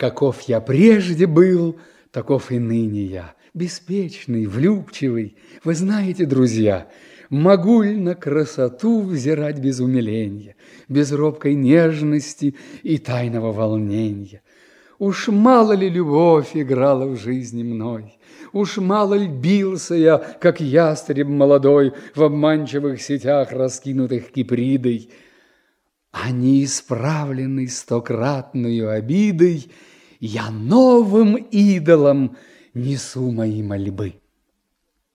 Каков я прежде был, таков и ныне я, беспечный, влюбчивый. Вы знаете, друзья, могу ль на красоту взирать без умиления, без робкой нежности и тайного волнения? Уж мало ли любовь играла в жизни мной, уж мало ли бился я, как ястреб молодой, в обманчивых сетях, раскинутых кипридой, а неисправленный стократную обидой, я новым идолам несу мои мольбы.